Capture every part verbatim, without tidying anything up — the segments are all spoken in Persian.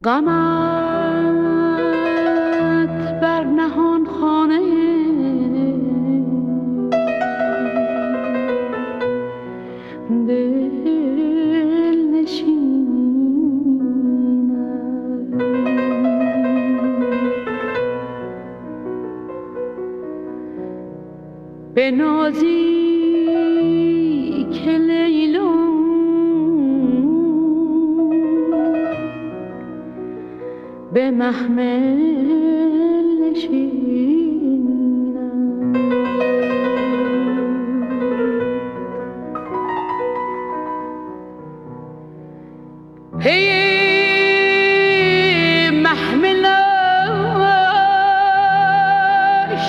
غمت بر نهان خانه دل نشیند، به نازی که لیلا به محمل نشینم. پی محملش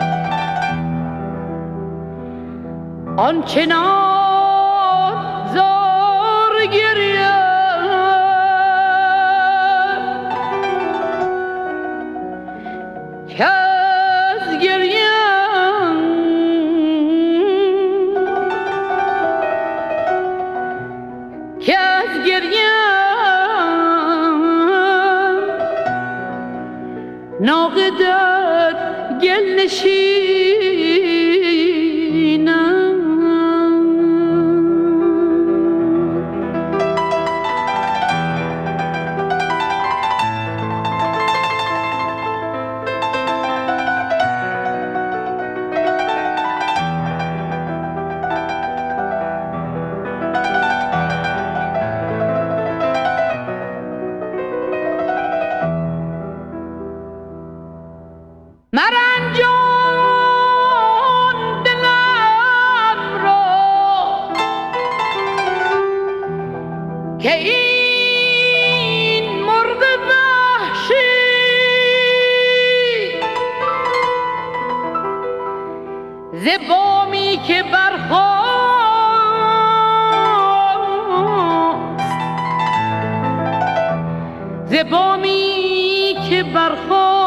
آنچنان زار گریم که از گریم که از گریم ناقه در گل نشینم. مرنجان دلم را که این مرغ وحشی ز بامی که برخاست ز بامی که برخاست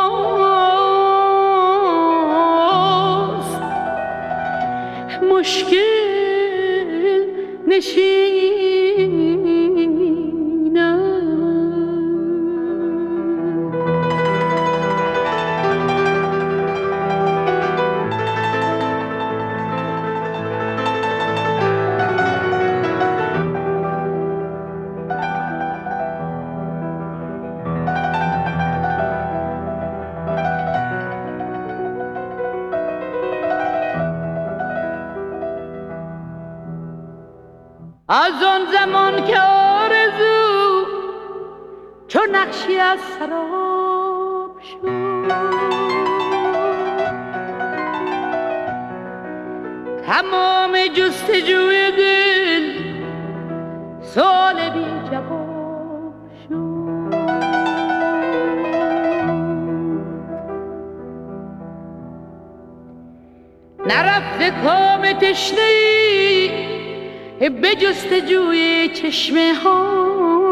مشکل نشینم. از آن زمان که آرزو چو نقشی از سراب شد، تمام جستجوی دل سؤال بی جواب شد. نرفته کام تشنه‌ای به جستجوی چشمه ها،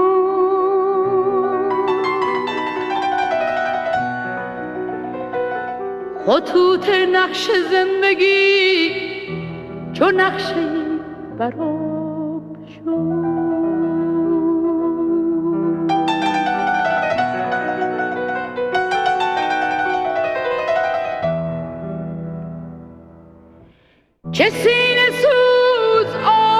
خطوط نقش زندگی چو نقشی براب شد. چه سینه سوز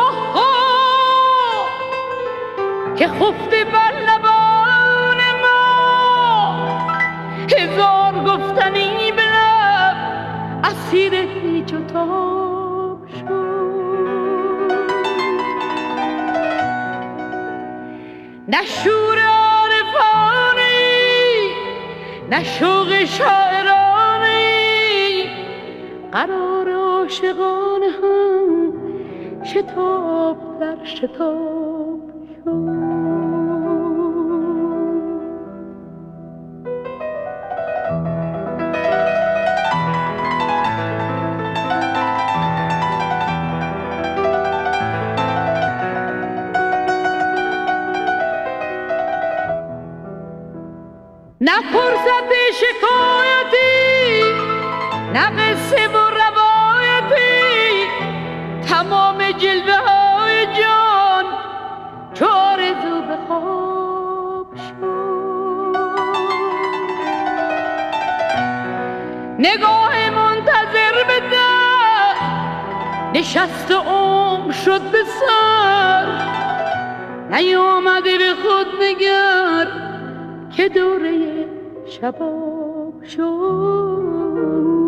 که خفته بر لبان ما، هزار گفتنی به لب اسیر هیچ و تاب شد. نه شور عارفانی نه شوق شاعرانی، قرار عاشقانه هم شتاب در شتاب شد. نه فرصت شکایتی نه قصه و روایتی، تمام جلوه های جان چو آرزو به خواب شد. نگاه منتظر به در نشست و عمر شد به سر نیامده به خود نگر که دوره شباب شد.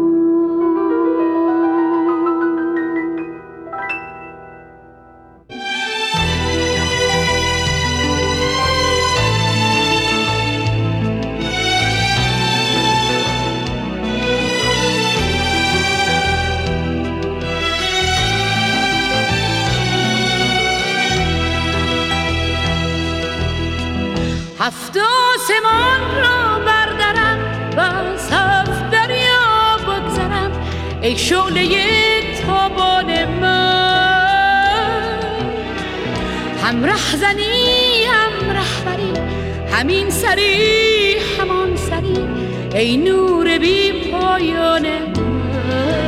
هفت آسمان را بردرم و از هفت دریا بگذرم ای شعله تابان من، هم رهزنی هم رهبری همین سری همان سری ای نور بی پایان من.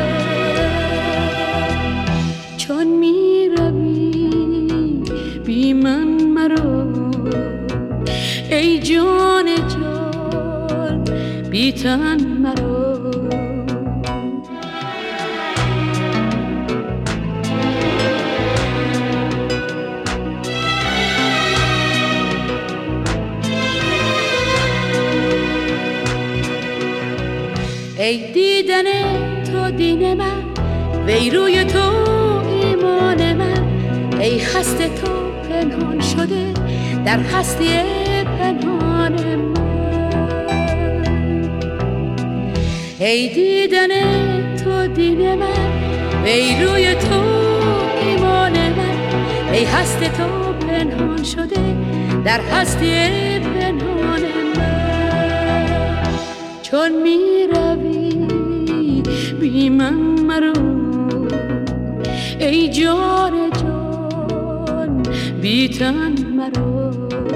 چون می روی بی من مرو ای جان جان بی تن مرو. ای دیدن تو دین من وی روی تو ایمان من ای هست تو پنهان شده در هستی پنهان من. ای دیدن تو دین من ای روی تو ایمان من ای هست تو پنهان شده در هستی پنهان من. چون می روی بی من مرو ای جان جان بی تن مرو.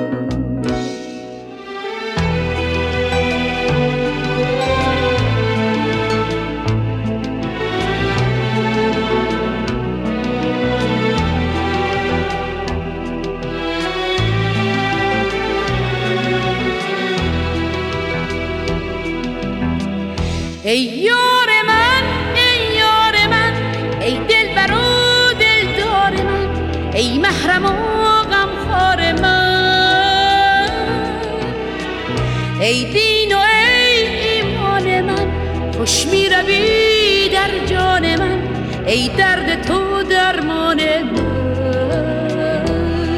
ای یار من ای یار من ای دلبر و دلدار من ای محرم و غمخوار من ای دین و ای ایمان من خوش می روی در جان من ای درد تو درمان من.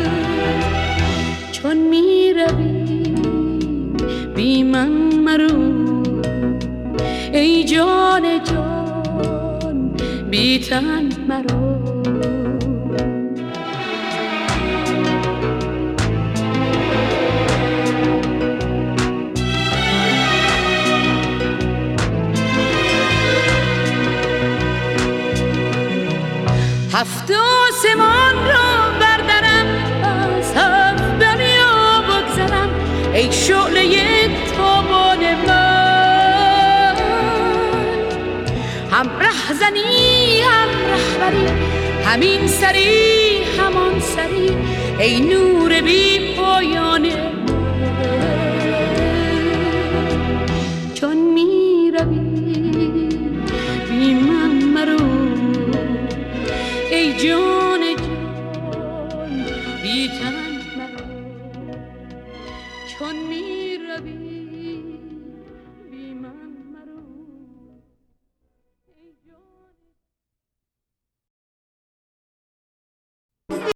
چون می روی بی من مرو ای جان جان بی تن مرو. هفت آسمان را بردرم از هفت دریا بگذرم ای شعله تابان من، هم رهزنی هم رهبری همین سری همان سری ای نور بی پایان من. چون می روی بی من مرو ای جان جان بی تن مرو. چون می روی